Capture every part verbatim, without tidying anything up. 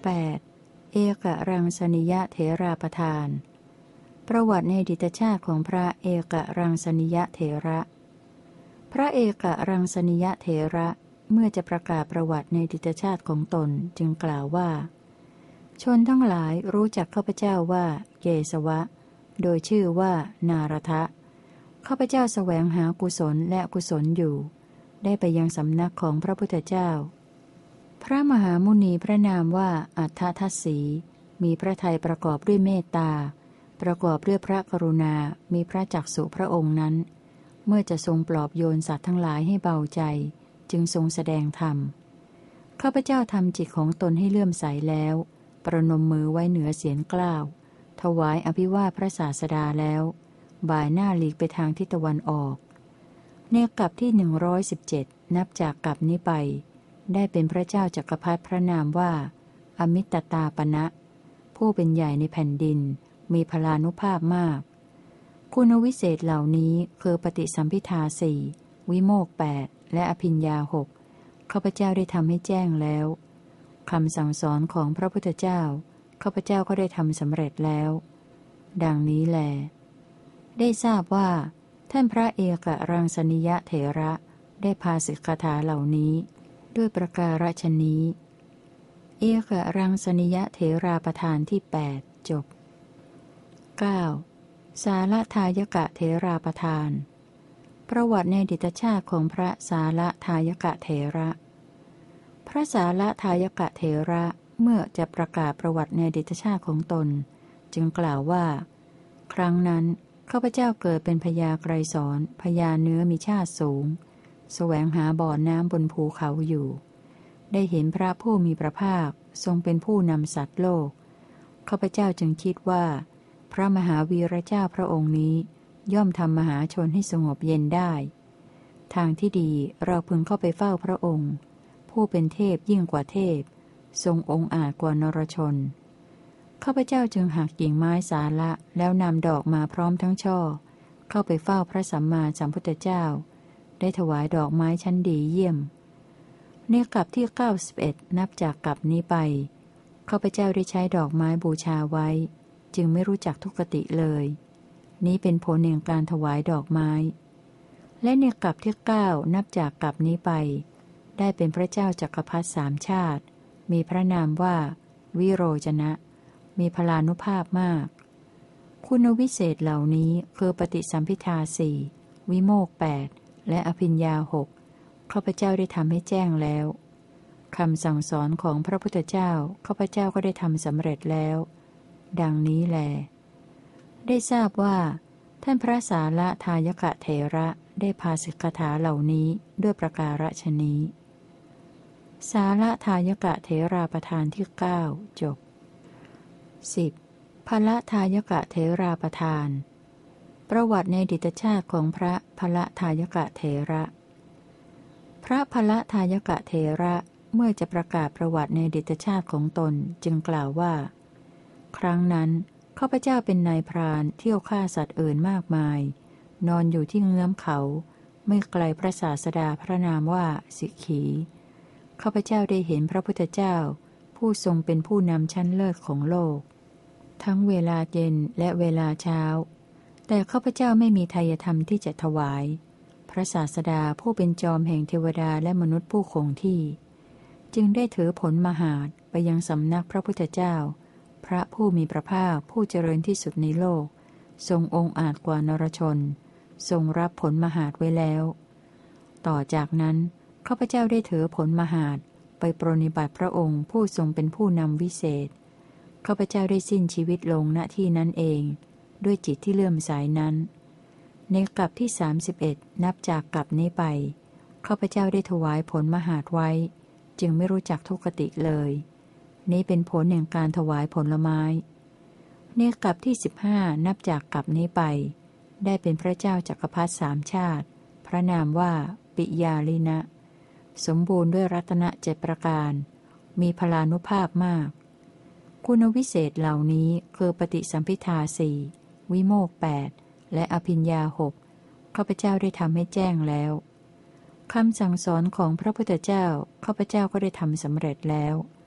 แปด. เอกรังสนิยเถราประธานประวัติในอดีตชาติของพระเอกรังสนิยเถระพระเอกรังสนิยเถระเมื่อจะประกาศประวัติในอดีตชาติของตนจึงกล่าวว่าชนทั้งหลายรู้จักข้าพเจ้าว่าเกสวะโดยชื่อว่านารทะข้าพเจ้าแสวงหากุศลและกุศลอยู่ได้ไปยังสำนักของพระพุทธเจ้าพระมหามุนีพระนามว่าอัฏฐทัสสีมีพระทัยประกอบด้วยเมตตาประกอบด้วยพระกรุณามีพระจักษุพระองค์นั้นเมื่อจะทรงปลอบโยนสัตว์ทั้งหลายให้เบาใจจึงทรงแสดงธรรมข้าพเจ้าทำจิตของตนให้เลื่อมใสแล้วประนมมือไว้เหนือเสียนเกล้าถวายอภิวาทพระศาสดาแล้วบ่ายหน้าหลีกไปทางทิศตะวันออกในกลับที่หนึ่งร้อยสิบเจ็ดนับจากกลับนี้ไปได้เป็นพระเจ้าจักรพรรดิพระนามว่าอมิตตาปณะผู้เป็นใหญ่ในแผ่นดินมีพลานุภาพมากคุณวิเศษเหล่านี้คือปฏิสัมภิทาสี่วิโมกข์แปดและอภิญญาหกข้าพเจ้าได้ทำให้แจ้งแล้วคำสั่งสอนของพระพุทธเจ้าข้าพเจ้าก็ได้ทำสำเร็จแล้วดังนี้แลได้ทราบว่าท่านพระเอกรังสนิยเถระได้พาสิกขาเหล่านี้ด้วยประการฉนี้เอกรังสนิยเถราประธานที่แปดจบ เก้า. สาลทายกะเถราประธานประวัติในอดีตชาติของพระสาลทายกะเถระพระสาลทายกะเถระเมื่อจะประกาศประวัติในอดีตชาติของตนจึงกล่าวว่าครั้งนั้นข้าพเจ้าเกิดเป็นพญาไกรสรพญาเนื้อมีชาติสูงแสวงหาบ่อน้ำบนภูเขาอยู่ได้เห็นพระผู้มีพระภาคทรงเป็นผู้นำสัตว์โลกข้าพเจ้าจึงคิดว่าพระมหาวีระเจ้าพระองค์นี้ย่อมทำมหาชนให้สงบเย็นได้ทางที่ดีเราพึงเข้าไปเฝ้าพระองค์ผู้เป็นเทพยิ่งกว่าเทพทรงองค์อาจกว่านรชนข้าพเจ้าจึงหักกิ่งไม้สาละแล้วนำดอกมาพร้อมทั้งช่อเข้าไปเฝ้าพระสัมมาสัมพุทธเจ้าได้ถวายดอกไม้ชั้นดีเยี่ยมในกลับที่เก้าสิบเอ็ดนับจากกลับนี้ไปข้าพเจ้าได้ใช้ดอกไม้บูชาไว้จึงไม่รู้จักทุกขติเลยนี้เป็นผลแห่งการถวายดอกไม้และในกลับที่เก้านับจากกลับนี้ไปได้เป็นพระเจ้าจักรพรรดิสามชาติมีพระนามว่าวิโรจนะมีพลานุภาพมากคุณวิเศษเหล่านี้คือปฏิสัมภิทาสี่วิโมกข์แปดและอภิญญาหกข้าพเจ้าได้ทำให้แจ้งแล้วคำสั่งสอนของพระพุทธเจ้าข้าพเจ้าก็ได้ทำสำเร็จแล้วดังนี้แลได้ทราบว่าท่านพระสาลทายกะเถระได้พาสิกขาเหล่านี้ด้วยประการฉนี้สาลทายกะเถราประธานที่เก้าจบ สิบ. ภลทายกะเถราประธานประวัติในอดีตชาติของพระภลทายกะเถระพระภลทายกะเถระเมื่อจะประกาศประวัติในอดีตชาติของตนจึงกล่าวว่าครั้งนั้นข้าพเจ้าเป็นนายพรานเที่ยวฆ่าสัตว์อื่นมากมายนอนอยู่ที่เงื้อมเขาไม่ไกลพระศาสดาพระนามว่าสิกขีข้าพเจ้าได้เห็นพระพุทธเจ้าผู้ทรงเป็นผู้นำชั้นเลิศของโลกทั้งเวลาเย็นและเวลาเช้าแต่ข้าพเจ้าไม่มีทัยธรรมที่จะถวายพระศาสดาผู้เป็นจอมแห่งเทวดาและมนุษย์ผู้คงที่จึงได้ถือผลมหาดไปยังสำนักพระพุทธเจ้าพระผู้มีพระภาคผู้เจริญที่สุดในโลกทรงองค์อาจกว่านรชนทรงรับผลมหาดไว้แล้วต่อจากนั้นข้าพเจ้าได้ถือผลมหาดไปปรนนิบัติพระองค์ผู้ทรงเป็นผู้นำวิเศษข้าพเจ้าได้สิ้นชีวิตลงณที่นั้นเองด้วยจิตที่เลื่อมใสนั้นในกลับที่สามสิบเอ็ดนับจากกลับนี้ไปข้าพเจ้าได้ถวายผลมหาดไว้จึงไม่รู้จักทุกขติเลยนี้เป็นผลแห่งการถวายผลไม้ในกลับที่สิบห้านับจากกลับนี้ไปได้เป็นพระเจ้าจักรพรรดิสามชาติพระนามว่าปิยาลินะสมบูรณ์ด้วยรัตนเจ็ดประการมีพลานุภาพมากคุณวิเศษเหล่านี้คือปฏิสัมภิทาสี่วิโมกข์แปดและอภิญญาหกข้าพเจ้าได้ทำให้แจ้งแล้วคำสั่งสอนของพระพุทธเจ้าข้าพเจ้าก็ได้ทำสำเร็จแล้ว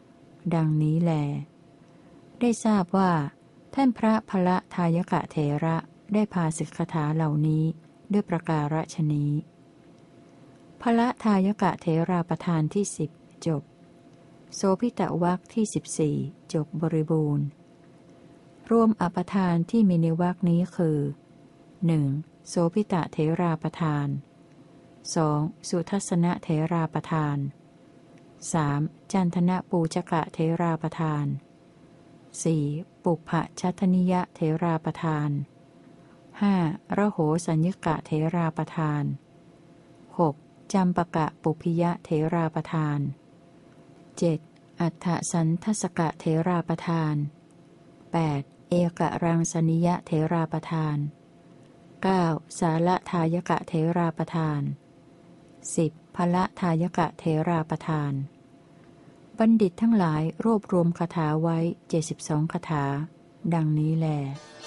ดังนี้แลได้ทราบว่าท่านพระพละทายกะเถระได้พาสิกขาเหล่านี้ด้วยประการฉนี้พละทายกะเถราประธานที่สิบจบโสภิตวรรคที่สิบสี่จบบริบูรณ์รวมอปทานที่มีในวรรคนี้คือหนึ่งโสภิตเถราประธานสองสุทัสสนเถราประธานสามจันทนะปูจกะเถราประธานสี่ปุพพชัตนิยะเถราประธานห้าระโหสัญญกะเถราประธานหกจำปะกะปุพิยะเถราประธานเจ็ดอัฏฐสันทสกะเถราประธานแปดเอกรังสนิยะเถราประธานเก้าสาละทายกะเถราประธานสิบพละทายกะเถราประธานบัณฑิตทั้งหลายรวบรวมคาถาไว้เจ็ดสิบสองคาถาดังนี้แล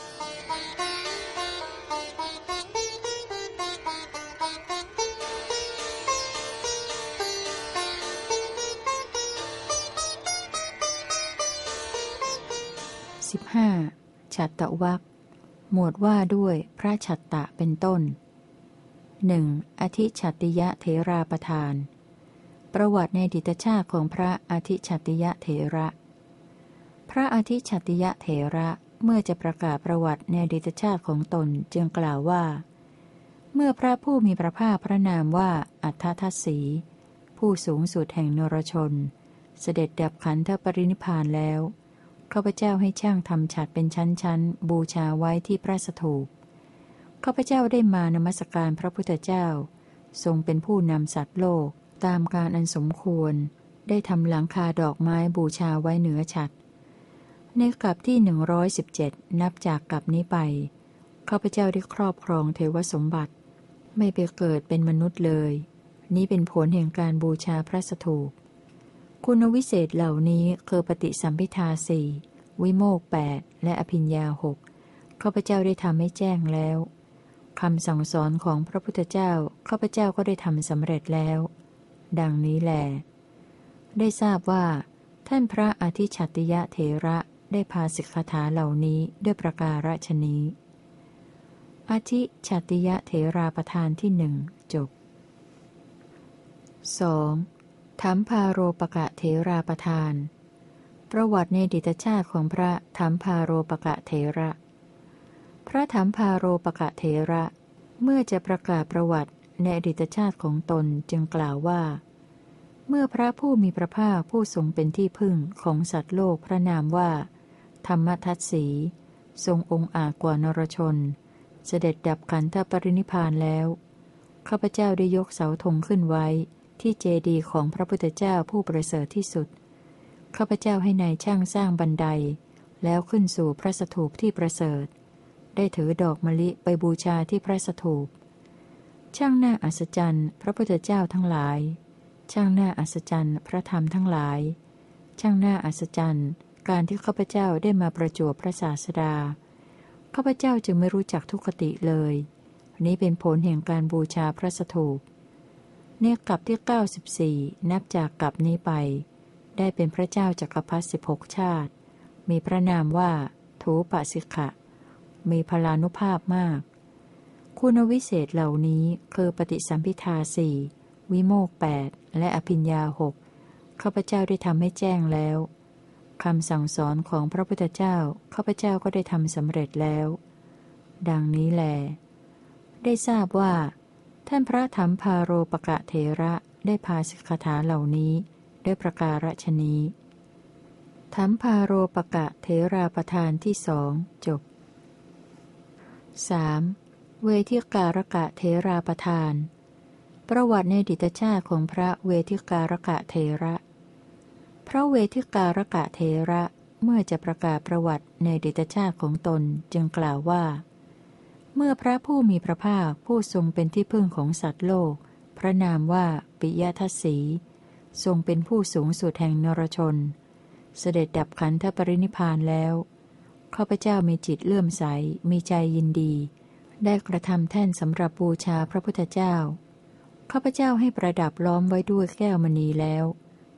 สิบห้าฉัตตวรรคหมวดว่าด้วยพระฉัตตะเป็นต้นหนึ่งอธิฉัตติยะเถราประธานประวัติในอดีตชาติของพระอธิฉัตติยะเถระพระอธิฉัตติยะเถระเมื่อจะประกาศประวัติในอดีตชาติของตนจึงกล่าวว่าเมื่อพระผู้มีพระภาคพระนามว่าอัฏฐทัสสีผู้สูงสุดแห่งนรชนเสด็จดับขันธปรินิพพานแล้วข้าพเจ้าให้ช่างทำฉัตรเป็นชั้นๆบูชาไว้ที่พระสถูปข้าพเจ้าได้มานมัสการพระพุทธเจ้าทรงเป็นผู้นำสัตว์โลกตามการอันสมควรได้ทำหลังคาดอกไม้บูชาไว้เหนือฉัตรในกลับที่หนึ่งร้อยสิบเจ็ดนับจากกลับนี้ไปข้าพเจ้าได้ครอบครองเทวสมบัติไม่ไปเกิดเป็นมนุษย์เลยนี้เป็นผลแห่งการบูชาพระสถูปคุณวิเศษเหล่านี้คือปฏิสัมภิทาสี่วิโมกข์แปดและอภิญญาหกข้าพเจ้าได้ทำให้แจ้งแล้วคำสั่งสอนของพระพุทธเจ้าข้าพเจ้าก็ได้ทำสำเร็จแล้วดังนี้แลได้ทราบว่าท่านพระอธิฉัตติยะเถระได้พาสิกขาเหล่านี้ด้วยประการฉนี้อธิฉัตติยะเถราประธานที่หนึ่งจบสองถัมภาโรปกะเถราประธานประวัติในอดีตชาติของพระถัมภาโรปกะเถระพระถัมภาโรปกะเถระเมื่อจะประกาศประวัติในอดีตชาติของตนจึงกล่าวว่าเมื่อพระผู้มีพระภาคผู้ทรงเป็นที่พึ่งของสัตว์โลกพระนามว่าธรรมทัสสีทรงองค์อาจกว่านรชนเสด็จดับขันธปรินิพพานแล้วข้าพเจ้าได้ยกเสาธงขึ้นไว้ที่เจดีย์ของพระพุทธเจ้าผู้ประเสริฐที่สุดข้าพเจ้าให้นายช่างสร้างบันไดแล้วขึ้นสู่พระสถูปที่ประเสริฐได้ถือดอกมะลิไปบูชาที่พระสถูปช่างหน้าอัศจรรย์พระพุทธเจ้าทั้งหลายช่างหน้าอัศจรรย์พระธรรมทั้งหลายช่างหน้าอัศจรรย์การที่ข้าพเจ้าได้มาประจวบพระศาสดาข้าพเจ้าจึงไม่รู้จักทุกขติเลยนี้เป็นผลแห่งการบูชาพระสถูปเนกลับที่เก้าสิบสี่นับจากกลับนี้ไปได้เป็นพระเจ้าจักรพรรดิสิบหกชาติมีพระนามว่าทูปสิกขะมีพลานุภาพมากคุณวิเศษเหล่านี้คือปฏิสัมภิทาสี่วิโมกข์แปดและอภิญญาหกข้าพเจ้าได้ทำให้แจ้งแล้วคำสั่งสอนของพระพุทธเจ้าข้าพเจ้าก็ได้ทำสำเร็จแล้วดังนี้แลได้ทราบว่าท่านพระถัมภาโรปกะเถระได้พาสิกขาเหล่านี้ด้วยประการฉนี้ถัมภาโรปกะเถราประธานที่สองจบสามเวทิการกะเถราประธานประวัติในอดีตชาติของพระเวทิการกะเถระพระเวทิการกะเถระเมื่อจะประกาศประวัติในอดีตชาติของตนจึงกล่าวว่าเมื่อพระผู้มีพระภาคผู้ทรงเป็นที่พึ่งของสัตว์โลกพระนามว่าปิยทัสสีทรงเป็นผู้สูงสุดแห่งนรชนเสด็จดับขันธปรินิพพานแล้วข้าพเจ้ามีจิตเลื่อมใสมีใจยินดีได้กระทำแท่นสำหรับบูชาพระพุทธเจ้าข้าพเจ้าให้ประดับล้อมไว้ด้วยแก้วมณีแล้ว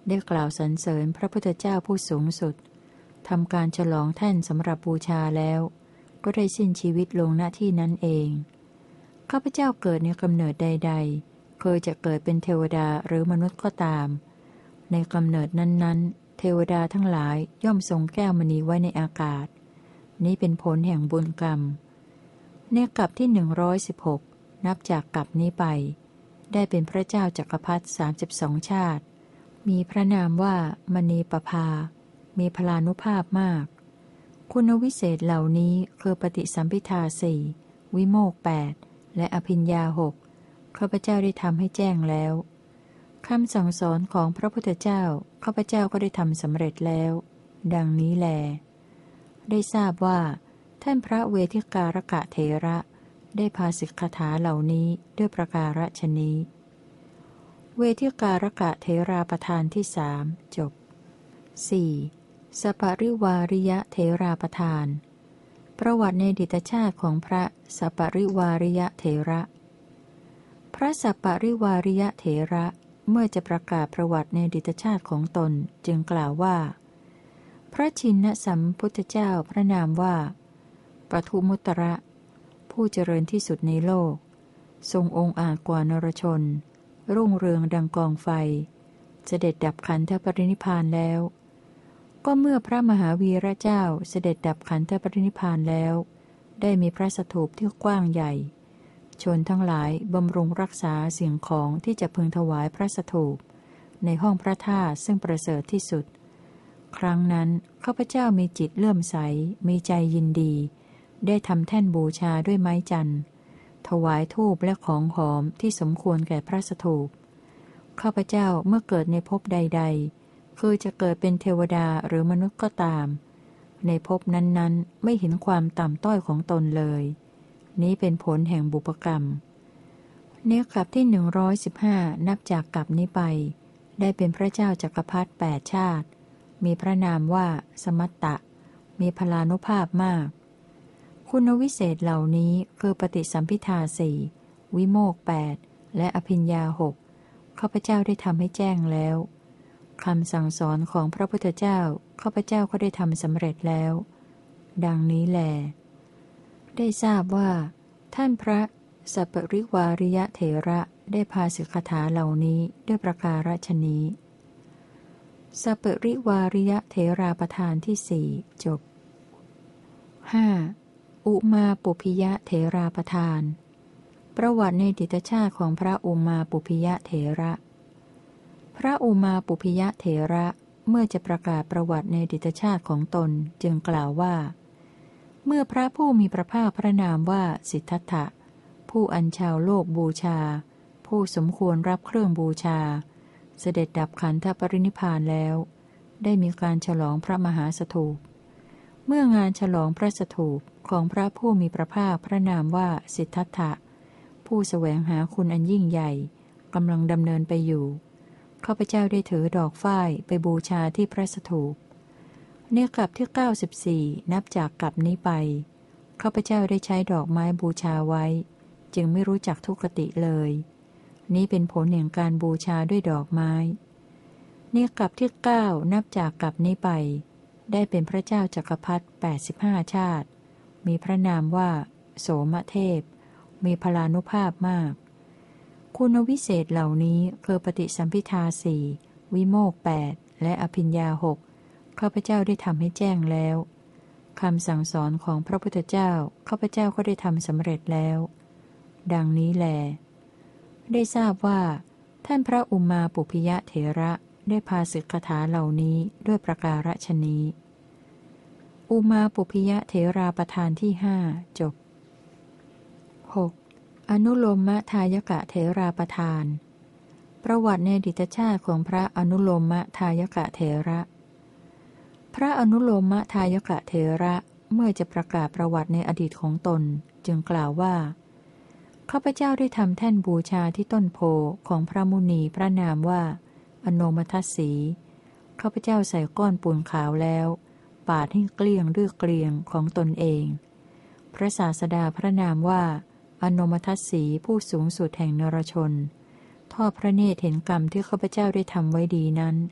ได้กล่าวสรรเสริญพระพุทธเจ้าผู้สูงสุดทำการฉลองแท่นสำหรับบูชาแล้วก็ได้สิ้นชีวิตลงณที่นั้นเองข้าพเจ้าเกิดในกำเนิดใดๆเคยจะเกิดเป็นเทวดาหรือมนุษย์ก็ตามในกำเนิดนั้นๆเทวดาทั้งหลายย่อมทรงแก้วมณีไว้ในอากาศนี้เป็นผลแห่งบุญกรรมในกลับที่หนึ่งร้อยสิบหกนับจากกลับนี้ไปได้เป็นพระเจ้าจักรพรรดิสามสิบสองชาติมีพระนามว่ามณีปภามีพลานุภาพมากคุณวิเศษเหล่านี้คือปฏิสัมภิทาสี่วิโมกข์แปดและอภิญญาหกข้าพเจ้าได้ทำให้แจ้งแล้วคำสั่งสอนของพระพุทธเจ้าข้าพเจ้าก็ได้ทำสำเร็จแล้วดังนี้แลได้ทราบว่าท่านพระเวทิการกะเถระได้ภาสิกคาถาเหล่านี้ด้วยประการฉนี้เวทิการกะเถราประธานที่สามจบ สี่. สัปริวาริยะเถราประธานประวัติในอดีตชาติของพระสัปริวาริยะเถระพระสัปริวาริยะเถระเมื่อจะประกาศประวัติในอดีตชาติของตนจึงกล่าวว่าพระชินสัมพุทธเจ้าพระนามว่าปทุมุตระผู้เจริญที่สุดในโลกทรงองค์อาจกว่านรชนรุ่งเรืองดังกองไฟเสด็จดับขันธปรินิพพานแล้วก็เมื่อพระมหาวีระเจ้าเสด็จดับขันธปรินิพพานแล้วได้มีพระสถูปที่กว้างใหญ่ชนทั้งหลายบำรุงรักษาสิ่งของที่จะพึงถวายพระสถูปในห้องพระธาตุซึ่งประเสริฐที่สุดครั้งนั้นข้าพเจ้ามีจิตเลื่อมใสมีใจยินดีได้ทำแท่นบูชาด้วยไม้จันทร์ถวายธูปและของหอมที่สมควรแก่พระสถูปข้าพเจ้าเมื่อเกิดในภพใดๆคือจะเกิดเป็นเทวดาหรือมนุษย์ก็ตามในภพนั้นๆไม่เห็นความต่ำต้อยของตนเลยนี้เป็นผลแห่งบุพกรรมเนื้อกลับที่หนึ่งร้อยสิบห้านับจากกลับนี้ไปได้เป็นพระเจ้าจักรพรรดิแปดชาติมีพระนามว่าสมัตตะมีพลานุภาพมากคุณวิเศษเหล่านี้คือปฏิสัมภิทาสี่วิโมกข์แปดและอภิญญาหกข้าพเจ้าได้ทำให้แจ้งแล้วคำสั่งสอนของพระพุทธเจ้าข้าพเจ้าก็ได้ทำสำเร็จแล้วดังนี้แลได้ทราบว่าท่านพระสัปริวาริยะเถระได้ภาสิกคาถาเหล่านี้ด้วยประการฉนี้สัปริวาริยะเถราประธานที่สี่จบ ห้า. อุมาปุพิยะเถราประธานประวัติในอดีตชาติของพระอุมาปุพิยะเถระพระอุมาปุพิยะเถระเมื่อจะประกาศประวัติในอดีตชาติของตนจึงกล่าวว่าเมื่อพระผู้มีพระภาคพระนามว่าสิทธัตถะผู้อัญชาวโลกบูชาผู้สมควรรับเครื่องบูชาเสด็จดับขันธปรินิพพานแล้วได้มีการฉลองพระมหาสถูปเมื่องานฉลองพระสถูปของพระผู้มีพระภาคพระนามว่าสิทธัตถะผู้แสวงหาคุณอันยิ่งใหญ่กำลังดำเนินไปอยู่ข้าพเจ้าได้ถือดอกฝ้ายไปบูชาที่พระสถูปเนื้อกลับที่เก้าสิบสี่นับจากกลับนี้ไปข้าพเจ้าได้ใช้ดอกไม้บูชาไว้จึงไม่รู้จักทุกขติเลยนี้เป็นผลแห่งการบูชาด้วยดอกไม้เนื้อกลับที่เก้านับจากกลับนี้ไปได้เป็นพระเจ้าจักรพรรดิแปดสิบห้าชาติมีพระนามว่าโสมเทพมีพลานุภาพมากคุณวิเศษเหล่านี้คือปฏิสัมภิทาสี่วิโมกข์แปดและอภิญญาหกข้าพเจ้าได้ทำให้แจ้งแล้วคำสั่งสอนของพระพุทธเจ้าข้าพเจ้าก็ได้ทำสำเร็จแล้วดังนี้แลได้ทราบว่าท่านพระอุมาปุพิยะเถระได้ภาสิกคาถาเหล่านี้ด้วยประการฉนี้อุมาปุพิยะเถราประธานที่ห้าจบ หก. อนุโลมทายกะเถราประธานประวัติในอดีตชาติของพระอนุโลมทายกะเถระพระอนุโลมทายกะเถระเมื่อจะประกาศประวัติในอดีตของตนจึงกล่าวว่าข้าพเจ้าได้ทำแท่นบูชาที่ต้นโพของพระมุนีพระนามว่าอโนมทัสสีข้าพเจ้าใส่ก้อนปูนขาวแล้วปาดให้เกลี้ยงด้วยเกลียงของตนเองพระศาสดาพระนามว่าอโนมทัสสีผู้สูงสุดแห่งนรชนทอดพระเนตรเห็นกรรมที่ข้าพเจ้าได้ทำไว้ดีนั้น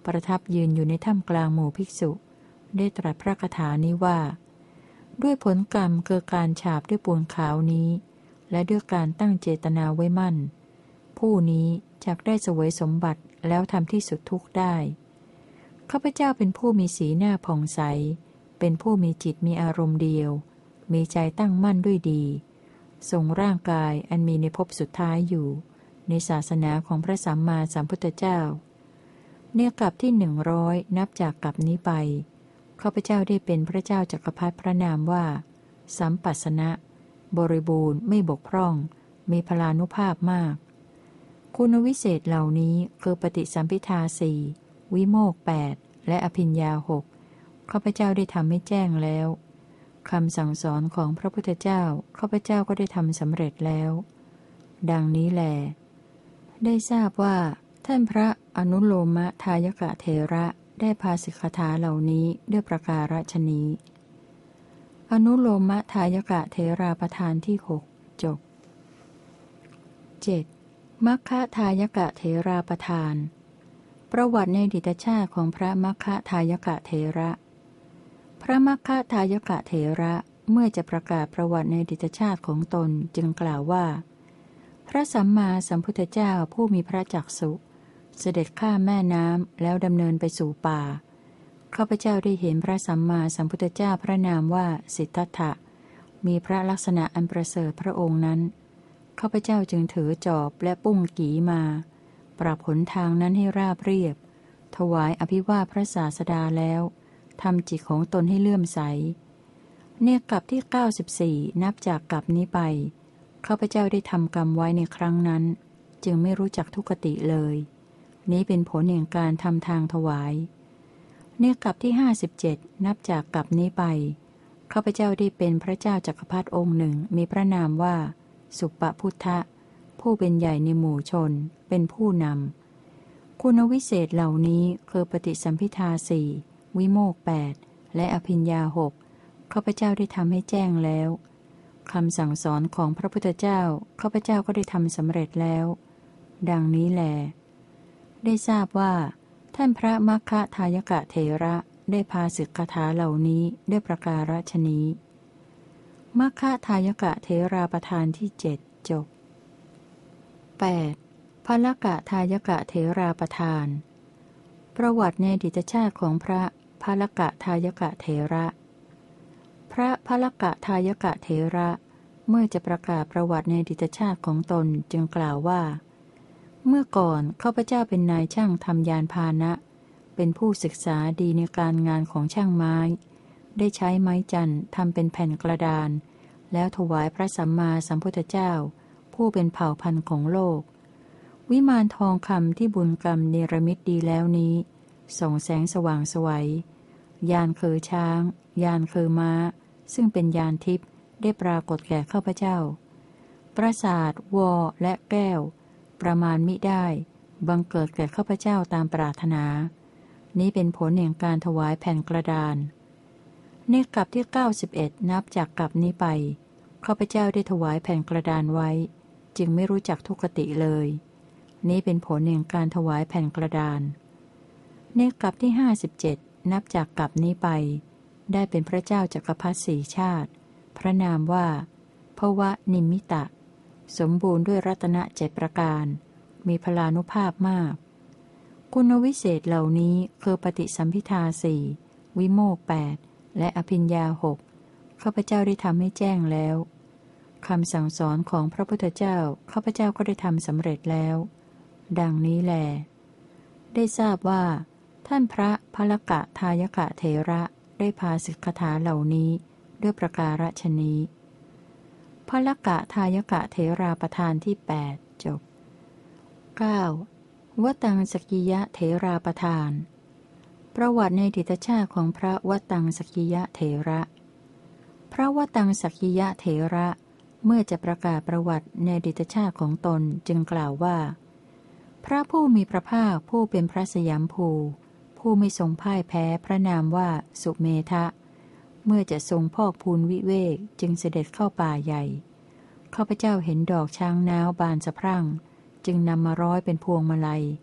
ประทับยืนอยู่ในถ้ำกลางหมู่ภิกษุ ได้ตรัสพระคาถานี้ว่า ด้วยผลกรรมคือการฉาบด้วยปูนขาวนี้และด้วยการตั้งเจตนาไว้มั่นผู้นี้จักได้เสวยสมบัติแล้วทำที่สุดทุกข์ได้ข้าพเจ้าเป็นผู้มีสีหน้าผ่องใสเป็นผู้มีจิตมีอารมณ์เดียวมีใจตั้งมั่นด้วยดีทรงร่างกายอันมีในภพสุดท้ายอยู่ในศาสนาของพระสัมมาสัมพุทธเจ้าเนื้อกลับที่หนึ่งร้อยนับจากกลับนี้ไปข้าพเจ้าได้เป็นพระเจ้าจักรพรรดิพระนามว่าสัมปัสสนะบริบูรณ์ไม่บกพร่องมีพลานุภาพมากคุณวิเศษเหล่านี้คือปฏิสัมภิทาสี่วิโมกข์แปดและอภิญญาหกข้าพเจ้าได้ทำให้แจ้งแล้วคำสั่งสอนของพระพุทธเจ้าข้าพเจ้าก็ได้ทำสำเร็จแล้ว ดังนี้แลได้ทราบว่าท่านพระอนุโลมทายกะเถระได้ภาสิกขาเหล่านี้ด้วยประการฉนี้อนุโลมทายกะเถราประธานที่หกจบ เจ็ด. มัคคะทายกะเถราประธานประวัติในอดีตชาติของพระมัคคะทายกะเถระพระมัคคะทายกะเถระเมื่อจะประกาศประวัติในอดีตชาติของตนจึงกล่าวว่าพระสัมมาสัมพุทธเจ้าผู้มีพระจักษุเสด็จข้ามแม่น้ำแล้วดำเนินไปสู่ป่าข้าพเจ้าได้เห็นพระสัมมาสัมพุทธเจ้าพระนามว่าสิทธัตถะมีพระลักษณะอันประเสริฐพระองค์นั้นข้าพเจ้าจึงถือจอบและปุ้งกีมาปรับหนทางนั้นให้ราบเรียบถวายอภิวาทพระศาสดาแล้วทำจิตของตนให้เลื่อมใสเนียกลับที่เก้าสิบสี่นับจากกลับนี้ไปข้าพเจ้าได้ทำกรรมไว้ในครั้งนั้นจึงไม่รู้จักทุกขติเลยนี้เป็นผลแห่งการทำทางถวายเนียกลับที่ห้าสิบเจ็ดนับจากกลับนี้ไปข้าพเจ้าได้เป็นพระเจ้าจักรพรรดิองค์หนึ่งมีพระนามว่าสุปพุทธะผู้เป็นใหญ่ในหมู่ชนเป็นผู้นำคุณวิเศษเหล่านี้คือปฏิสัมภิทาสี่วิโมกข์แปดและอภิญญาหกข้าพเจ้าได้ทำให้แจ้งแล้วคำสั่งสอนของพระพุทธเจ้าข้าพเจ้าก็ได้ทำสำเร็จแล้วดังนี้แลได้ทราบว่าท่านพระมัคคะทายกะเถระได้ภาสิกขาถาเหล่านี้ด้วยประการฉนี้มัคคะทายกะเถราประธานที่เจ็ดจบ แปด. ภลกะทายกะเถราประธานประวัติในอดีตชาติของพระภลกะทายกะเถระพระภลกะทายกะเถระเมื่อจะประกาศประวัติในอดีตชาติของตนจึงกล่าวว่าเมื่อก่อนข้าพเจ้าเป็นนายช่างทำยานพาหนะเป็นผู้ศึกษาดีในการงานของช่างไม้ได้ใช้ไม้จันทร์ทำเป็นแผ่นกระดานแล้วถวายพระสัมมาสัมพุทธเจ้าผู้เป็นเผ่าพันธุ์ของโลกวิมานทองคำที่บุญกรรมเนรมิตดีแล้วนี้ส่องแสงสว่างไสวยานคือช้างยานคือม้าซึ่งเป็นยานทิพย์ได้ปรากฏแก่ข้าพเจ้าปราสาทวอและแก้วประมาณมิได้บังเกิดแก่ข้าพเจ้าตามปรารถนานี้เป็นผลแห่งการถวายแผ่นกระดานในกลับที่เก้าสิบเอ็ดนับจากกลับนี้ไปข้าพเจ้าได้ถวายแผ่นกระดานไว้จึงไม่รู้จักทุกขติเลยนี้เป็นผลแห่งการถวายแผ่นกระดานในกลับที่ห้าสิบเจ็ดนับจากกลับนี้ไปได้เป็นพระเจ้าจักรพรรดิสี่ชาติพระนามว่าภวนิมมิตะสมบูรณ์ด้วยรัตนะเจ็ดประการมีพลานุภาพมากคุณวิเศษเหล่านี้คือปฏิสัมภิทาสี่วิโมกข์แปดและอภิญญาหกข้าพเจ้าได้ทำให้แจ้งแล้วคำสั่งสอนของพระพุทธเจ้าข้าพเจ้าก็ได้ทำสำเร็จแล้วดังนี้แลได้ทราบว่าท่านพระภลกะทายกะเถระได้ภาสิกขาถาเหล่านี้ด้วยประการฉนี้ภลกะทายกะเถราประธานที่แปดจบ เก้า. วตังสกิยะเถราประธานประวัติในอดีตชาติของพระวตังสกิยะเถระพระวตังสกิยะเถระเมื่อจะประกาศประวัติในอดีตชาติของตนจึงกล่าวว่าพระผู้มีพระภาคผู้เป็นพระสยามภูผู้ไม่ทรงพ่ายแพ้พระนามว่าสุเมธะเมื่อจะทรงพอกพูนวิเวกจึงเสด็จเข้าป่าใหญ่ข้าพเจ้าเห็นดอกช้างน้าวบานสะพรั่งจึงนำมาร้อยเป็นพวงมาลัย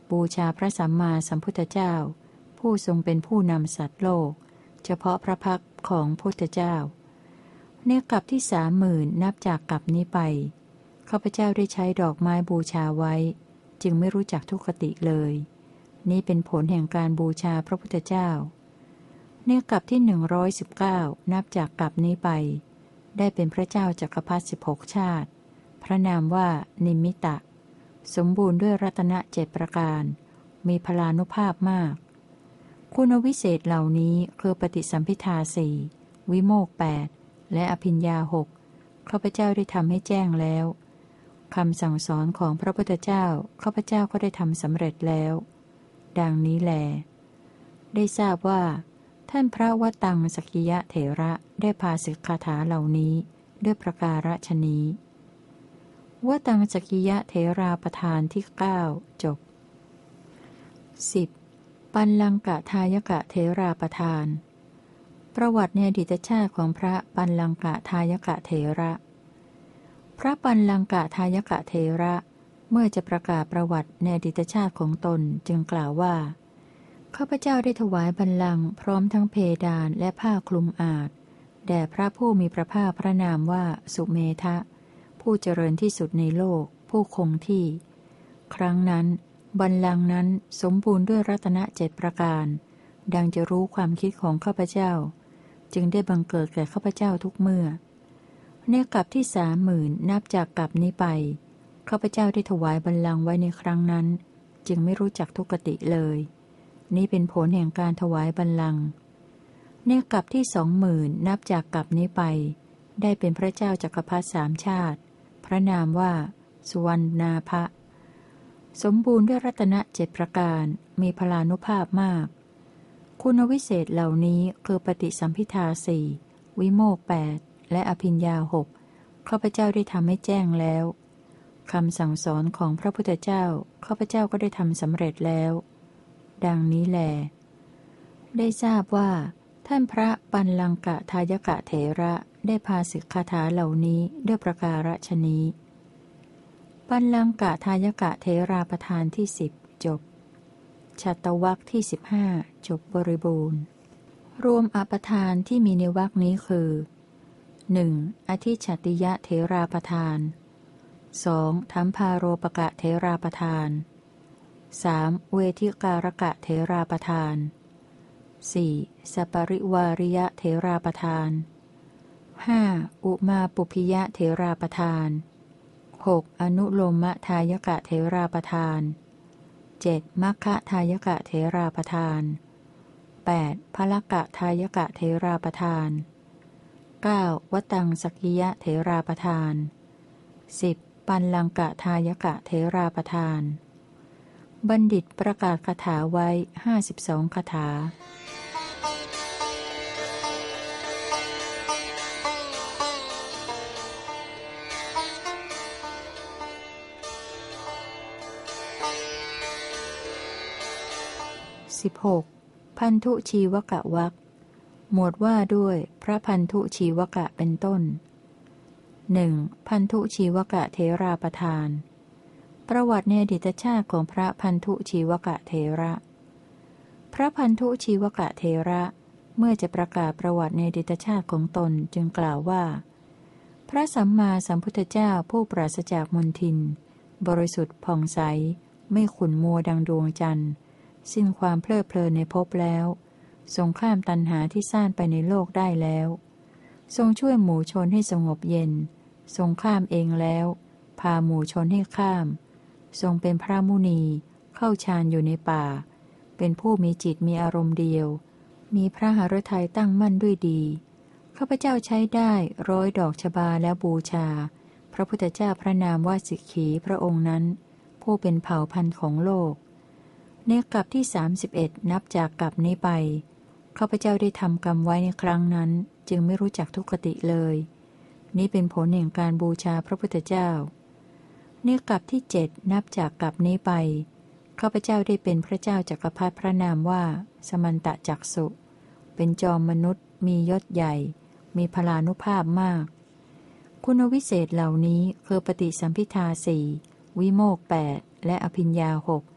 บูชาพระสัมมาสัมพุทธเจ้าผู้ทรงเป็นผู้นำสัตว์โลกเฉพาะพระพักตร์ของพุทธเจ้าในกลับที่สามหมื่นนับจากกลับนี้ไปข้าพเจ้าได้ใช้ดอกไม้บูชาไว้จึงไม่รู้จักทุกขติเลยนี้เป็นผลแห่งการบูชาพระพุทธเจ้าในกลับที่หนึ่งร้อยสิบเก้านับจากกลับนี้ไปได้เป็นพระเจ้าจักรพรรดิสิบหกชาติพระนามว่านิมิตะสมบูรณ์ด้วยรัตนเจ็ดประการมีพลานุภาพมากคุณวิเศษเหล่านี้คือปฏิสัมภิทาสี่วิโมกข์แปดและอภิญญาหกข้าพเจ้าได้ทำให้แจ้งแล้วคำสั่งสอนของพระพุทธเจ้าข้าพเจ้าก็ได้ทำสำเร็จแล้วดังนี้แลได้ทราบว่าท่านพระวตังสักกิยะเถระได้พาสิกขาถาเหล่านี้ด้วยประการฉนี้วตังสักกิยะเถราประธานที่เก้าจบสิบปัลลังกะทายกะเถราประธานประวัติในอดีตชาติของพระปัลลังกะทายกะเถระพระปัลลังกะทายกะเถระเมื่อจะประกาศประวัติในอดีตชาติของตนจึงกล่าวว่าข้าพเจ้าได้ถวายบัลลังก์พร้อมทั้งเพดานและผ้าคลุมอาสน์แด่พระผู้มีพระภาคพระนามว่าสุเมธะผู้เจริญที่สุดในโลกผู้คงที่ครั้งนั้นบัลลังก์นั้นสมบูรณ์ด้วยรัตนเจ็ดประการดังจะรู้ความคิดของข้าพเจ้าจึงได้บังเกิดแก่ข้าพเจ้าทุกเมื่อในกลับที่สามหมื่นนับจากกลับนี้ไปข้าพเจ้าได้ถวายบัลลังก์ไว้ในครั้งนั้นจึงไม่รู้จักทุกขติเลยนี้เป็นผลแห่งการถวายบัลลังก์ในกลับที่สองหมื่นนับจากกลับนี้ไปได้เป็นพระเจ้าจักรพรรดิสามชาติพระนามว่าสุวรรณาภะสมบูรณ์ด้วยรัตนเจ็ดประการมีพลานุภาพมากคุณวิเศษเหล่านี้คือปฏิสัมภิทาสี่วิโมกข์แปดและอภิญญาหกข้าพเจ้าได้ทำให้แจ้งแล้วคำสั่งสอนของพระพุทธเจ้าข้าพเจ้าก็ได้ทำสำเร็จแล้วดังนี้แลได้ทราบว่าท่านพระปัลลังกะทายกะเถระได้พาสิกขาถาเหล่านี้ด้วยประการฉนี้ปัลลังกะทายกะเถราประธานที่สิบจบฉัตตวรรคที่สิบห้าจบบริบูรณ์รวมอปทานที่มีในวรรคนี้คือหนึ่งอธิฉัตติยะเถราประธานสองธัมภาโรปกะเถราประธานสามเวทิการกะเถราประธานสี่สัปริวาริยะเถราประธานห้าอุมาปุพิยะเถราประธานหกอนุโลมทายกะเถราประธานเจ็ดมัคคะทายกะเถราประธานแปดพลกะทายกะเถราประธานเก้าวตังสักกิยะเถราประธานสิบปัลลังกะทายกะเถราประธานบัณฑิตประกาศคาถาไว้ห้าสิบสองคาถาสิบหกพันธุชีวกะวรรคหมวดว่าด้วยพระพันธุชีวกะเป็นต้นหนึ่งพันธุชีวกะเถราประธานประวัติในอดีตชาติของพระพันธุชีวกะเถระพระพันธุชีวกะเถระเมื่อจะประกาศประวัติในอดีตชาติของตนจึงกล่าวว่าพระสัมมาสัมพุทธเจ้าผู้ปราศจากมลทินบริสุทธิ์ผ่องใสไม่ขุ่นมัวดังดวงจันทร์สิ้นความเพลิดเพลินในภพแล้วทรงข้ามตัณหาที่ซ่านไปในโลกได้แล้วทรงช่วยหมู่ชนให้สงบเย็นทรงข้ามเองแล้วพาหมู่ชนให้ข้ามทรงเป็นพระมุนีเข้าฌานอยู่ในป่าเป็นผู้มีจิตมีอารมณ์เดียวมีพระหฤทัยตั้งมั่นด้วยดีข้าพเจ้าใช้ได้ร้อยดอกชบาแล้วบูชาพระพุทธเจ้าพระนามว่าสิกขีพระองค์นั้นผู้เป็นเผ่าพันธุ์ของโลกในกลับที่สามสิบเอ็ดนับจากกลับนี้ไปข้าพเจ้าได้ทำกรรมไว้ในครั้งนั้นจึงไม่รู้จักทุกขติเลยนี้เป็นผลแห่งการบูชาพระพุทธเจ้าในกลับที่เจ็ดนับจากกลับนี้ไปข้าพเจ้าได้เป็นพระเจ้าจักรพรรดิพระนามว่าสมันตจักสุเป็นจอมมนุษย์มียศใหญ่มีพลานุภาพมากคุณวิเศษเหล่านี้คือปฏิสัมภิทาสี่วิโมกข์แปดและอภิญญาหก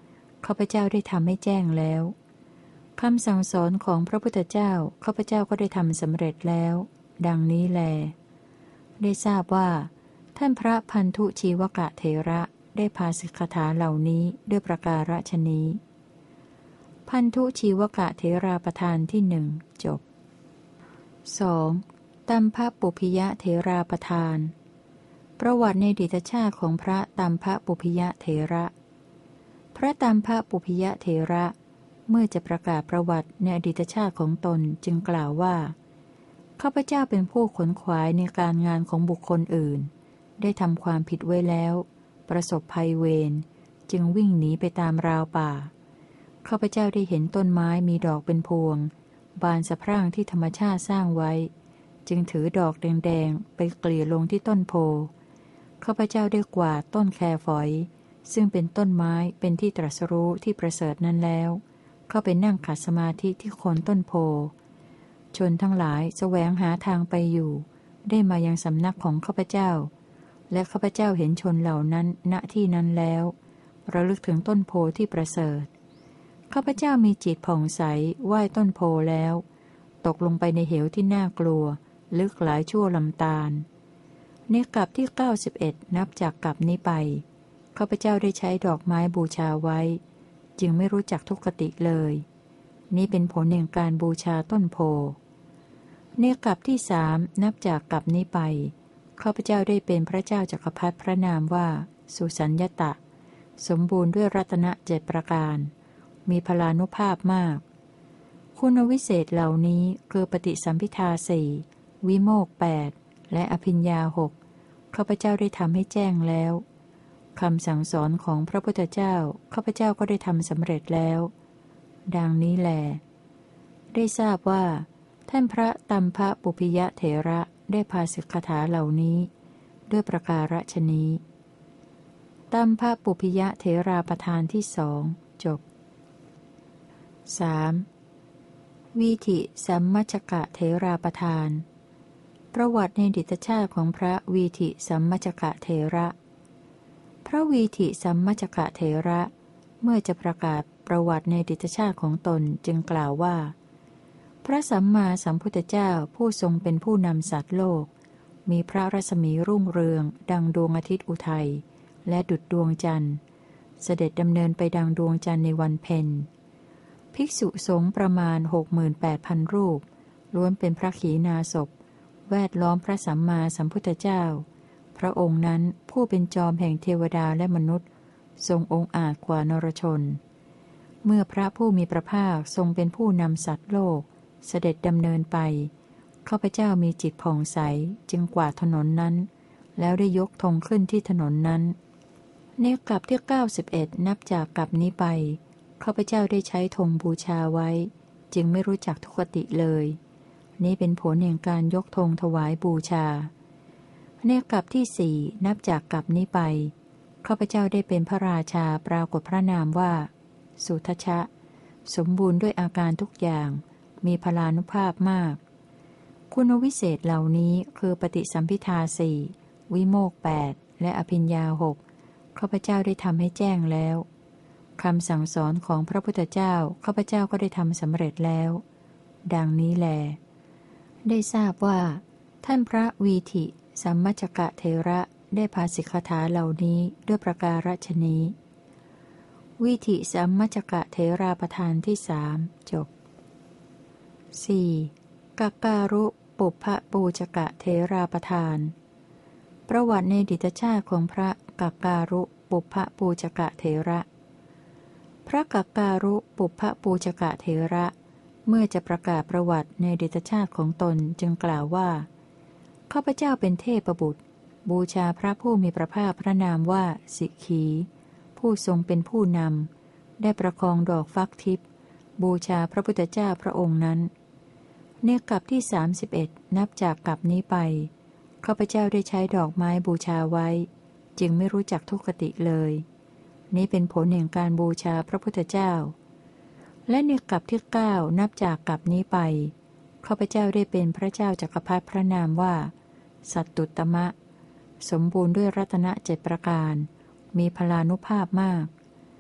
ข้าพเจ้าได้ทำให้แจ้งแล้วคำสั่งสอนของพระพุทธเจ้าข้าพเจ้าก็ได้ทำสำเร็จแล้ว ดังนี้แลได้ทราบว่าท่านพระพันธุชีวกะเถระได้ภาสิกขาเหล่านี้ด้วยประการฉนี้พันธุชีวกะเถราประธานที่หนึ่งจบ สอง. ตัมภปุพยเถราประธาน ประวัติในอดีตชาติของพระตัมภปุพยเถระพระตัมภปุพยเถระเมื่อจะประกาศประวัติในอดีตชาติของตนจึงกล่าวว่าข้าพเจ้าเป็นผู้ขนขวายในการงานของบุคคลอื่นได้ทำความผิดไว้แล้วประสบภัยเวรจึงวิ่งหนีไปตามราวป่าข้าพเจ้าได้เห็นต้นไม้มีดอกเป็นพวงบานสะพรั่งที่ธรรมชาติสร้างไว้จึงถือดอกแดงๆไปเกลี่ยลงที่ต้นโพข้าพเจ้าได้กวาดต้นแคฝอยซึ่งเป็นต้นไม้เป็นที่ตรัสรู้ที่ประเสริฐนั้นแล้วเข้าไปนั่งขัดสมาธิที่โคนต้นโพชนทั้งหลายแสวงหาทางไปอยู่ได้มายังสำนักของข้าพเจ้าและข้าพเจ้าเห็นชนเหล่านั้นณที่นั้นแล้วระลึกถึงต้นโพที่ประเสริฐข้าพเจ้ามีจิตผ่องใสไหว้ต้นโพแล้วตกลงไปในเหวที่น่ากลัวลึกหลายชั่วลำตาลในกลับที่เก้าสิบเอ็ดนับจากกลับนี้ไปข้าพเจ้าได้ใช้ดอกไม้บูชาไว้จึงไม่รู้จักทุกขติเลยนี้เป็นผลแห่งการบูชาต้นโพในกลับที่สามนับจากกลับนี้ไปข้าพเจ้าได้เป็นพระเจ้าจักรพรรดิพระนามว่าสุสัญญตะสมบูรณ์ด้วยรัตนเจ็ดประการมีพลานุภาพมากคุณวิเศษเหล่านี้คือปฏิสัมภิทาสี่วิโมกข์แปดและอภิญญาหกข้าพเจ้าได้ทำให้แจ้งแล้วคำสั่งสอนของพระพุทธเจ้าข้าพเจ้าก็ได้ทำสำเร็จแล้วดังนี้แลได้ทราบว่าท่านพระตัมภปุพยเถระได้ภาสิกขาเหล่านี้ด้วยประการฉนี้ตัมภปุพยเถราประธานที่สองจบ สาม. วีธิสัมมัชกะเถราประธานประวัติในอดีตชาติของพระวีธิสัมมัชกะเถระพระวีธิสัมมัชกะเถระเมื่อจะประกาศประวัติในอดีตชาติของตนจึงกล่าวว่าพระสัมมาสัมพุทธเจ้าผู้ทรงเป็นผู้นำสัตว์โลกมีพระรัศมีรุ่งเรืองดังดวงอาทิตย์อุทัยและดุจดวงจันทร์เสด็จดำเนินไปดังดวงจันทร์ในวันเพ็ญภิกษุสงฆ์ประมาณ หกหมื่นแปดพัน รูปล้วนเป็นพระขีณาสพแวดล้อมพระสัมมาสัมพุทธเจ้าพระองค์นั้นผู้เป็นจอมแห่งเทวดาและมนุษย์ทรงองค์อาจกว่านรชนเมื่อพระผู้มีพระภาคทรงเป็นผู้นำสัตว์โลกเสด็จดำเนินไปข้าพเจ้ามีจิตผ่องใสจึงกวาดถนนนั้นแล้วได้ยกธงขึ้นที่ถนนนั้นในกลับที่เก้าสิบเอ็ดนับจากกลับนี้ไปข้าพเจ้าได้ใช้ธงบูชาไว้จึงไม่รู้จักทุกขติเลยนี้เป็นผลแห่งการยกธงถวายบูชาในกลับที่สี่นับจากกลับนี้ไปข้าพเจ้าได้เป็นพระราชาปรากฏพระนามว่าสุทชะสมบูรณ์ด้วยอาการทุกอย่างมีพลานุภาพมากคุณวิเศษเหล่านี้คือปฏิสัมภิทาสี่วิโมกข์แปดและอภิญญาหกข้าพเจ้าได้ทำให้แจ้งแล้วคำสั่งสอนของพระพุทธเจ้าข้าพเจ้าก็ได้ทำสำเร็จแล้วดังนี้แลได้ทราบว่าท่านพระวีธิสัมมัชกะเถระได้ภาสิกขาเหล่านี้ด้วยประการฉนี้วีธิสัมมัชกะเถราประธานที่สามจบ สี่. กักการุปุพพปูชกะเถราประธานประวัติในอดีตชาติของพระกักการุปุพพปูชกะเถระพระกักการุปุพพปูชกะเถระเมื่อจะประกาศประวัติในอดีตชาติของตนจึงกล่าวว่าข้าพเจ้าเป็นเทพบุตรบูชาพระผู้มีพระภาคพระนามว่าสิกขีผู้ทรงเป็นผู้นำได้ประคองดอกฟักทิพย์บูชาพระพุทธเจ้าพระองค์นั้นในกลับที่สามสิบเอ็ดนับจากกลับนี้ไปข้าพเจ้าได้ใช้ดอกไม้บูชาไว้จึงไม่รู้จักทุกขติเลยนี้เป็นผลแห่งการบูชาพระพุทธเจ้าและในกลับที่เก้านับจากกลับนี้ไปข้าพเจ้าได้เป็นพระเจ้าจักรพรรดิพระนามว่าสัตตุตมะสมบูรณ์ด้วยรัตนเจ็ดประการมีพลานุภาพมาก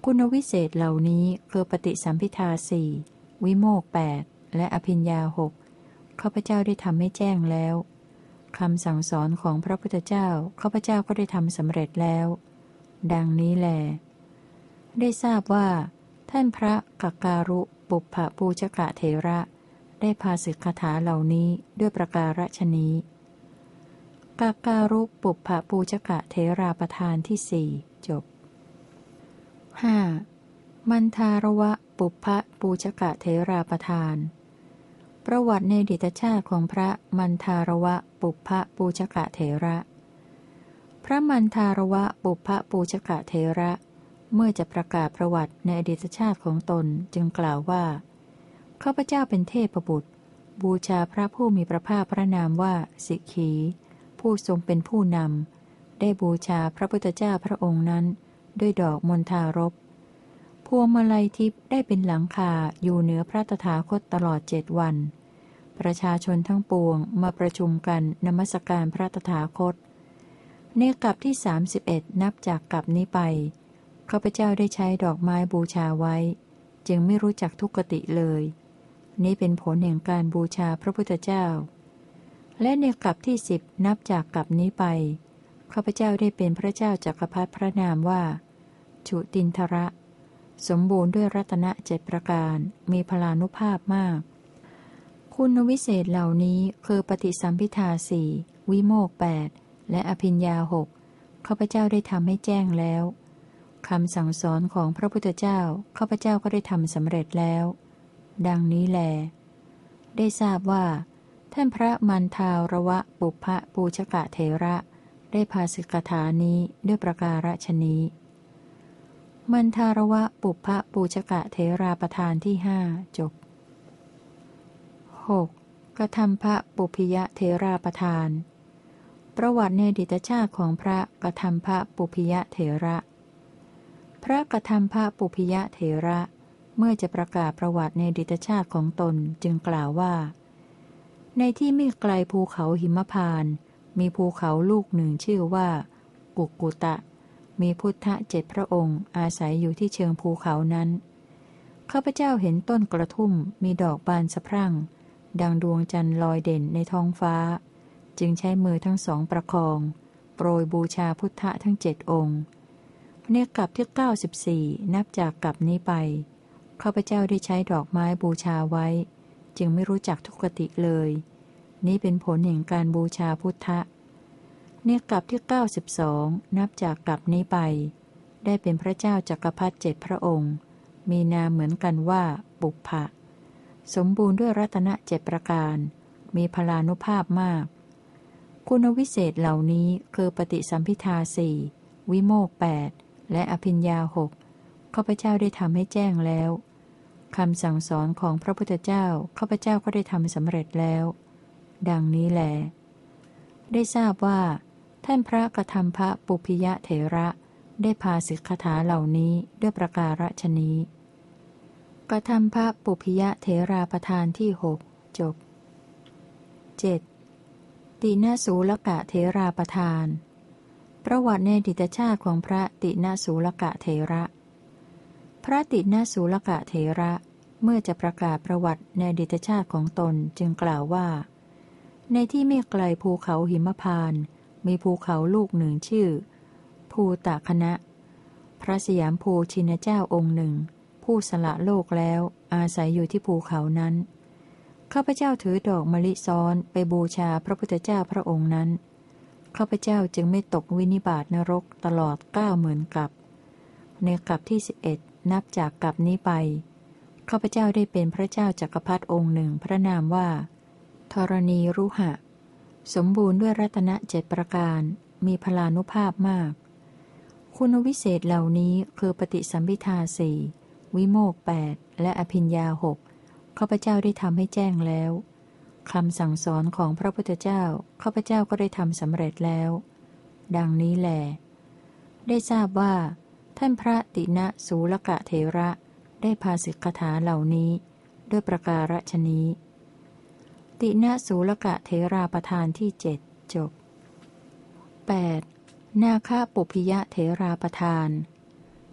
คุณวิเศษเหล่านี้คือปฏิสัมภิทาสี่วิโมกข์แปดและอภิญญาหกข้าพเจ้าได้ทำให้แจ้งแล้วคำสั่งสอนของพระพุทธเจ้าข้าพเจ้าก็ได้ทำสำเร็จแล้ว ดังนี้แลได้ทราบว่าท่านพระกักการุปุพพปูชกะเถระได้พาสิกขาเหล่านี้ด้วยประการฉนี้กักการุปุพพปูชกะเถราประธานที่สี่จบ ห้า. มันทารวะปุพพปูชกะเถราประธานประวัติในอดีตชาติของพระมันทารวะปุพพปูชกะเถระพระมันทารวะปุพพปูชกะเถระเมื่อจะประกาศประวัติในอดีตชาติของตนจึงกล่าวว่าข้าพเจ้าเป็นเทพบุตรบูชาพระผู้มีพระภาคพระนามว่าสิกขี ผู้ทรงเป็นผู้นำได้บูชาพระพุทธเจ้าพระองค์นั้นด้วยดอกมณฑารพพวงมาลัยทิพย์ได้เป็นหลังคาอยู่เหนือพระตถาคตตลอดเจ็ดวันประชาชนทั้งปวงมาประชุมกันนมัสการพระตถาคตในกลับที่สามสิบเอ็ดนับจากกลับนี้ไปข้าพเจ้าได้ใช้ดอกไม้บูชาไว้จึงไม่รู้จักทุกขติเลยนี้เป็นผลแห่งการบูชาพระพุทธเจ้าและในกลับที่สิบนับจากกลับนี้ไปข้าพเจ้าได้เป็นพระเจ้าจักรพรรดิพระนามว่าชุตินทระ สมบูรณ์ด้วยรัตนเจ็ดประการมีพลานุภาพมากคุณวิเศษเหล่านี้คือปฏิสัมภิทาสี่วิโมกข์แปดและอภิญญาหกข้าพเจ้าได้ทำให้แจ้งแล้วคำสั่งสอนของพระพุทธเจ้าข้าพเจ้าก็ได้ทำสำเร็จแล้ว ดังนี้แลได้ทราบว่าท่านพระมันทารวะปุพพปูชกะเถระได้พาสิกขานี้ด้วยประการฉนี้มันทารวะปุพพปูชกะเถราประธานที่ห้าจบ หก. กทัมภปุพพิยเถราประธานประวัติในอดีตชาติของพระกทัมภปุพพิยเถระพระกทัมภปุพพิยเถระเมื่อจะประกาศประวัติในอดีตชาติของตนจึงกล่าวว่าในที่ไม่ไกลภูเขาหิมพานต์มีภูเขาลูกหนึ่งชื่อว่ากุกุตะมีพุทธเจ็ดพระองค์อาศัยอยู่ที่เชิงภูเขานั้นข้าพเจ้าเห็นต้นกระทุ่มมีดอกบานสะพรั่งดังดวงจันทร์ลอยเด่นในท้องฟ้าจึงใช้มือทั้งสองประคองโปรยบูชาพุทธทั้งเจ็ดองค์ในกลับที่เก้าสิบสี่นับจากกลับนี้ไปข้าพเจ้าได้ใช้ดอกไม้บูชาไว้จึงไม่รู้จักทุกขติเลยนี้เป็นผลแห่งการบูชาพุทธะในกลับที่เก้าสิบสองนับจากกลับนี้ไปได้เป็นพระเจ้าจักรพรรดิเจ็ดพระองค์มีนามเหมือนกันว่าปุพพะสมบูรณ์ด้วยรัตนเจ็ดประการมีพลานุภาพมากคุณวิเศษเหล่านี้คือปฏิสัมภิทาสี่วิโมกข์แปดและอภิญญาหกข้าพเจ้าได้ทำให้แจ้งแล้วคำสั่งสอนของพระพุทธเจ้าข้าพเจ้าก็ได้ทำสำเร็จแล้ว ดังนี้แลได้ทราบว่าท่านพระกทัมภปุพพิยเถระได้พาสิกขาเหล่านี้ด้วยประการฉนี้กทัมภปุพพิยเถราประธานที่หกจบ เจ็ด. ติณสูลกะเถราประธานประวัติในอดีตชาติของพระติณสูลกะเถระพระติณสูลกะเถระเมื่อจะประกาศประวัติในอดีตชาติของตนจึงกล่าวว่าในที่ไม่ไกลภูเขาหิมพานต์มีภูเขาลูกหนึ่งชื่อภูตะคณะพระสยามภูชินเจ้าองค์หนึ่งผู้สละโลกแล้วอาศัยอยู่ที่ภูเขานั้นข้าพเจ้าถือดอกมะลิซ้อนไปบูชาพระพุทธเจ้าพระองค์นั้นข้าพเจ้าจึงไม่ตกวินิบาตนรกตลอดเก้าหมื่นกับในกับที่สิบเอ็ดนับจากกับนี้ไปข้าพเจ้าได้เป็นพระเจ้าจักรพรรดิองค์หนึ่งพระนามว่าธรณีรุหะสมบูรณ์ด้วยรัตนเจ็ดประการมีพลานุภาพมากคุณวิเศษเหล่านี้คือปฏิสัมภิทาสี่วิโมกข์แปดและอภิญญาหกข้าพเจ้าได้ทำให้แจ้งแล้วคำสั่งสอนของพระพุทธเจ้าข้าพเจ้าก็ได้ทำสำเร็จแล้วดังนี้แลได้ทราบว่าท่านพระติณสูลกะเถระได้พาสิกขาเหล่านี้ด้วยประการฉนี้ติณสูลกะเถราประธานที่เจ็ดจบ แปด. นาคปุพพิยเถราประธาน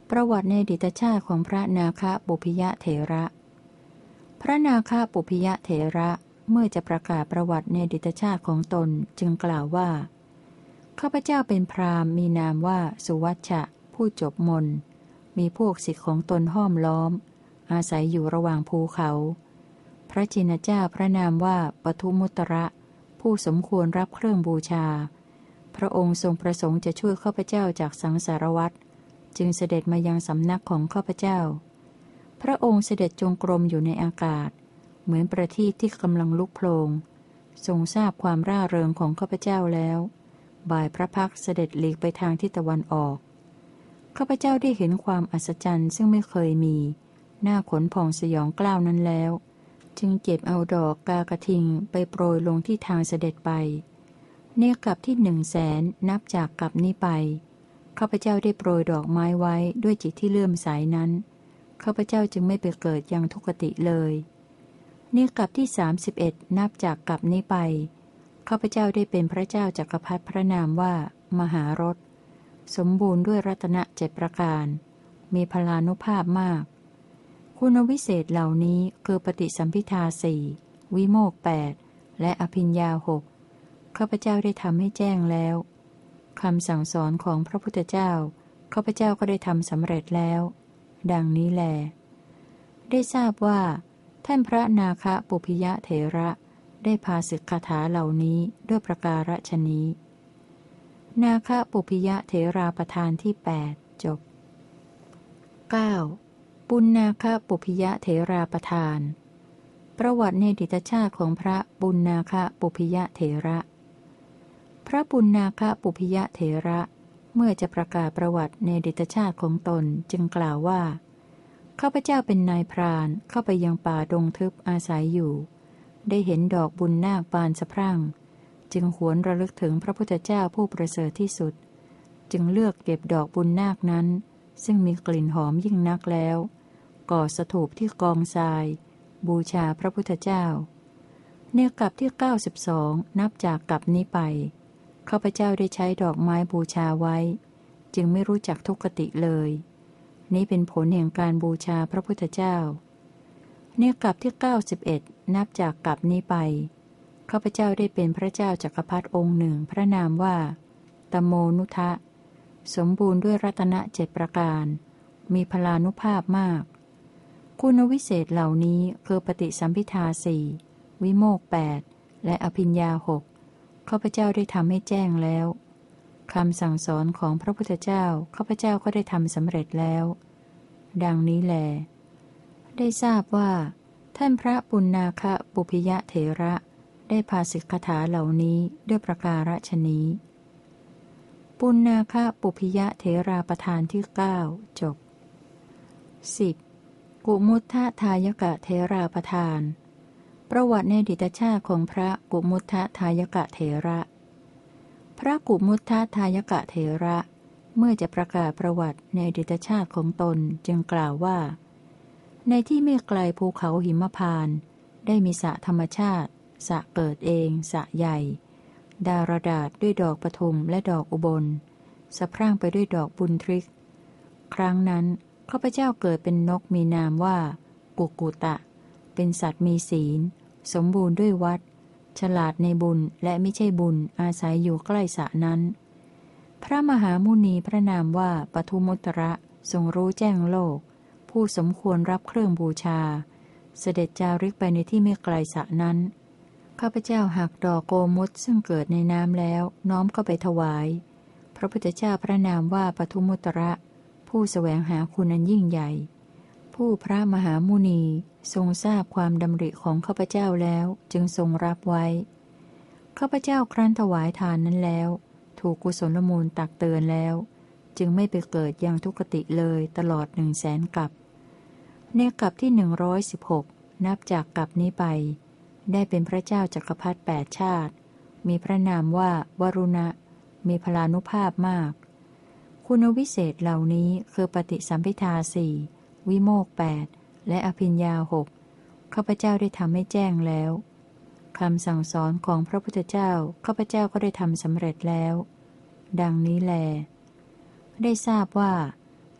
ประวัติในอดีตชาติของพระนาคปุพยเถระ พระนาคปุพยเถระเมื่อจะประกาศประวัติในอดีตชาติของตนจึงกล่าวว่าข้าพเจ้าเป็นพราหมณ์มีนามว่าสุวัชชะผู้จบมนมีพวกศิษย์ของตนห้อมล้อมอาศัยอยู่ระหว่างภูเขา พระจินเจ้าพระนามว่าปทุมุตระผู้สมควรรับเครื่องบูชาพระองค์ทรงประสงค์จะช่วยข้าพเจ้าจากสังสารวัฏจึงเสด็จมายังสำนักของข้าพเจ้าพระองค์เสด็จจงกรมอยู่ในอากาศเหมือนประทีปที่กำลังลุกโผลงทรงทราบความร่าเริงของข้าพเจ้าแล้วบ่ายพระพักตร์เสด็จหลีกไปทางทิศตะวันออกข้าพเจ้าได้เห็นความอัศจรรย์ซึ่งไม่เคยมีหน้าขนผ่องสยองกล้าวนั้นแล้วจึงเก็บเอาดอกกากระทิงไปโปรยลงที่ทางเสด็จไปเนกลับที่หนึ่งแสนนับจากกลับนี้ไปข้าพเจ้าได้โปรยดอกไม้ไว้ด้วยจิตที่เลื่อมใสนั้นข้าพเจ้าจึงไม่ไปเกิดยังทุกติเลยเนกลับที่สามสิบเอ็ดนับจากกลับนี้ไปข้าพเจ้าได้เป็นพระเจ้าจักรพรรดิพระนามว่ามหารสสมบูรณ์ด้วยรัตนเจ็ดประการมีพลานุภาพมากคุณวิเศษเหล่านี้คือปฏิสัมภิทาสี่วิโมกข์แปดและอภิญญาหกข้าพเจ้าได้ทำให้แจ้งแล้วคำสั่งสอนของพระพุทธเจ้าข้าพเจ้าก็ได้ทำสำเร็จแล้วดังนี้แลได้ทราบว่าท่านพระนาคปุพยเถระได้พาสิกขาถาเหล่านี้ด้วยประการฉนี้นาคปุพยเถราประธานที่แปดจบ เก้า. ปุณนาคปุพยเถราประธานประวัติในอดีตชาติของพระปุณนาคปุพยเถระพระปุณนาคปุพยเถระเมื่อจะประกาศประวัติในอดีตชาติของตนจึงกล่าวว่าข้าพเจ้าเป็นนายพรานเข้าไปยังป่าดงทึบอาศัยอยู่ได้เห็นดอกบุญนาคบานสะพรั่งจึงหวนระลึกถึงพระพุทธเจ้าผู้ประเสริฐที่สุดจึงเลือกเก็บดอกบุญนาคนั้นซึ่งมีกลิ่นหอมยิ่งนักแล้วก่อสถูปที่กองทรายบูชาพระพุทธเจ้าในกลับที่เก้าสิบสองนับจากกลับนี้ไปข้าพเจ้าได้ใช้ดอกไม้บูชาไว้จึงไม่รู้จักทุกขติเลยนี้เป็นผลแห่งการบูชาพระพุทธเจ้าในกลับที่เก้าสิบเอ็ดนับจากกลับนี้ไปข้าพเจ้าได้เป็นพระเจ้าจักรพรรดิองค์หนึ่งพระนามว่าตโมนุทะสมบูรณ์ด้วยรัตนเจ็ดประการมีพลานุภาพมากคุณวิเศษเหล่านี้คือปฏิสัมภิทาสี่วิโมกข์แปดและอภิญญาหกข้าพเจ้าได้ทำให้แจ้งแล้วคำสั่งสอนของพระพุทธเจ้าข้าพเจ้าก็ได้ทำสำเร็จแล้วดังนี้แลได้ทราบว่าท่านพระปุณนาคปุพยเถระได้พาสิกขาถาเหล่านี้ด้วยประการฉนี้ปุณนาคปุพยเถราประธานที่เก้าจบ สิบ. กุมุททะทายกะเถราประธานประวัติในอดีตชาติของพระกุมุททะทายกะเถระพระกุมุททะทายกะเถระเมื่อจะประกาศประวัติในอดีตชาติของตนจึงกล่าวว่าในที่ไม่ไกลภูเขาหิมพานต์ได้มีสระธรรมชาติสระเกิดเองสระใหญ่ดารดาษด้วยดอกปทุมและดอกอุบลสะพรั่งไปด้วยดอกบุญทริกครั้งนั้นข้าพเจ้าเกิดเป็นนกมีนามว่ากุกุตะเป็นสัตว์มีศีลสมบูรณ์ด้วยวัดฉลาดในบุญและไม่ใช่บุญอาศัยอยู่ใกล้สระนั้นพระมหามุนีพระนามว่าปทุมุตระทรงรู้แจ้งโลกผู้สมควรรับเครื่องบูชาเสด็จจาริกไปในที่ไม่ไกลสระนั้นข้าพเจ้าหักดอกโกมุตซึ่งเกิดในน้ำแล้วน้อมเข้าไปถวายพระพุทธเจ้าพระนามว่าปทุมุตระผู้แสวงหาคุณอันยิ่งใหญ่ผู้พระมหามุนีทรงทราบความดำริของข้าพเจ้าแล้วจึงทรงรับไว้ข้าพเจ้าครั้นถวายทานนั้นแล้วถูกกุศลมูลตักเตือนแล้วจึงไม่ไปเกิดยังทุกขติเลยตลอดหนึ่งแสนกลับในกลับที่หนึ่งร้อยสิบหกนับจากกลับนี้ไปได้เป็นพระเจ้าจักรพรรดิแปดชาติมีพระนามว่าวรุณะมีพลานุภาพมากคุณวิเศษเหล่านี้คือปฏิสัมภิทาสี่วิโมกข์แปดและอภิญญาหกข้าพเจ้าได้ทำให้แจ้งแล้วคำสั่งสอนของพระพุทธเจ้าข้าพเจ้าก็ได้ทำสำเร็จแล้วดังนี้แลได้ทราบว่า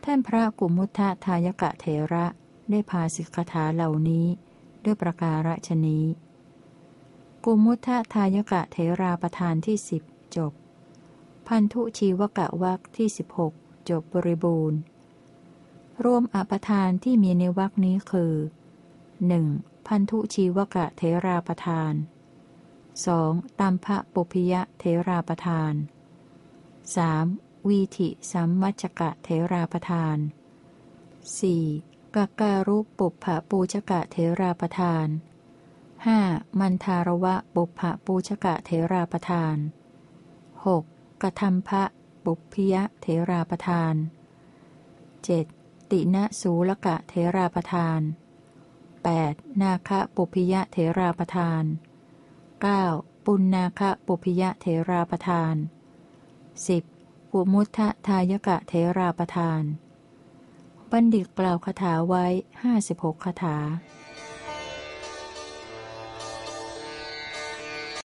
ท่านพระกุมุทะทายกะเถระได้ภาสิกถาเหล่านี้ด้วยประการฉนี้กุมุทะทายกะเถราประธานที่สิบจบพันธุชีวกะวรรคที่สิบหกจบบริบูรณ์รวมอปทานที่มีในวรรคนี้คือ หนึ่ง. พันธุชีวกะเถราประธาน สอง. ตัมภปุพพยเถราประธาน สาม. วีธิสัมมัจจกะเถราประธาน สี่. กการุปุพพปูชกะเถราประธาน ห้า. มันทารวะปุพพปูชกะเถราประธาน หก. กทัมภปุพพยเถราประธาน เจ็ด. ติณสูลกะเถราประธาน แปด. นาคปุพพยเถราประธาน เก้า. ปุณนาคปุพพยเถราประธาน สิบ. กุมุทธทายกะเถราประธานบัณฑิตกล่าวคาถาไว้ห้าสิบหกคาถา